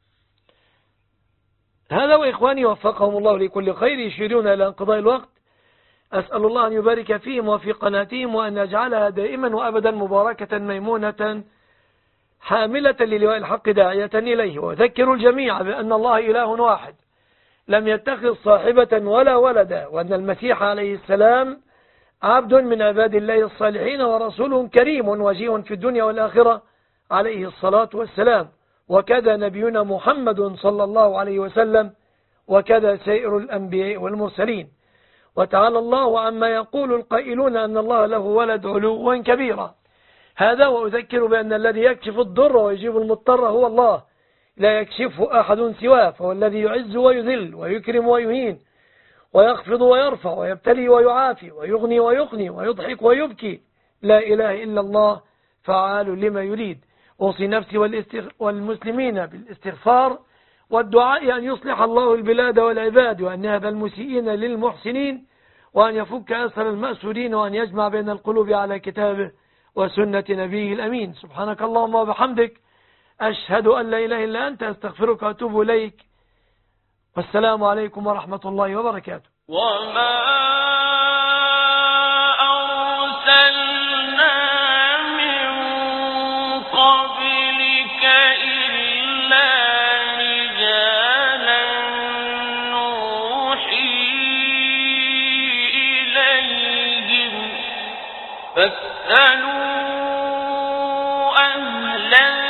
هذا وإخواني وفقهم الله لكل خير يشيرون إلى انقضاء الوقت. أسأل الله أن يبارك فيهم وفي قناتهم، وأن يجعلها دائما وأبدا مباركة ميمونة حاملة للواء الحق داعية إليه. وذكروا الجميع بأن الله إله واحد لم يتخذ صاحبة ولا ولدا، وأن المسيح عليه السلام عبد من عباد الله الصالحين ورسول كريم وجيه في الدنيا والآخرة عليه الصلاة والسلام، وكذا نبينا محمد صلى الله عليه وسلم، وكذا سائر الأنبياء والمرسلين. وتعالى الله عما يقول القائلون أن الله له ولد علوا كبيرا. هذا وأذكر بأن الذي يكشف الضر ويجيب المضطر هو الله، لا يكشفه أحد سواه، فهو الذي يعز ويذل ويكرم ويهين ويخفض ويرفع ويبتلي ويعافي ويغني ويقني ويضحك ويبكي، لا إله إلا الله فعال لما يريد. أوصي نفسي والمسلمين بالاستغفار والدعاء أن يصلح الله البلاد والعباد، وأن يهب المسيئين للمحسنين، وأن يفك أسر المأسورين، وأن يجمع بين القلوب على كتابه وسنة نبيه الأمين. سبحانك اللهم وبحمدك، أشهد أن لا إله إلا أنت، أستغفرك وأتوب إليك، والسلام عليكم ورحمة الله وبركاته. وما أرسلنا من قبلك إلا رجالا نوحي إليهم فاسألوا أهل